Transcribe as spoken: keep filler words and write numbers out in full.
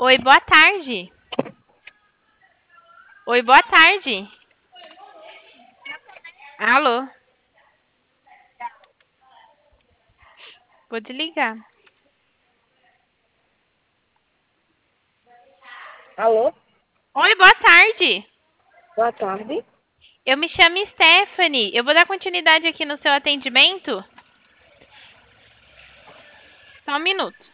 Oi, boa tarde. Oi, boa tarde. Alô? Vou desligar. Alô? Oi, boa tarde. Boa tarde. Eu me chamo Stephanie. Eu vou dar continuidade aqui no seu atendimento. Só um minuto.